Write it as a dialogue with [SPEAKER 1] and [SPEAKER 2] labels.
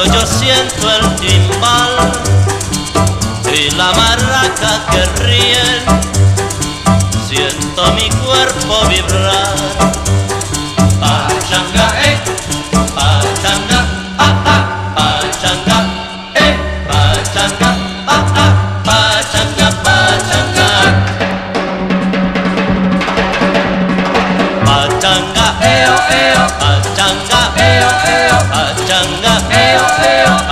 [SPEAKER 1] Cuando yo siento el timbal y la marraca que ríen, siento mi cuerpo vibrar. Pachanga, pachanga, pachanga, pachanga, pachanga, pachanga. Pachanga, pachanga, pachanga,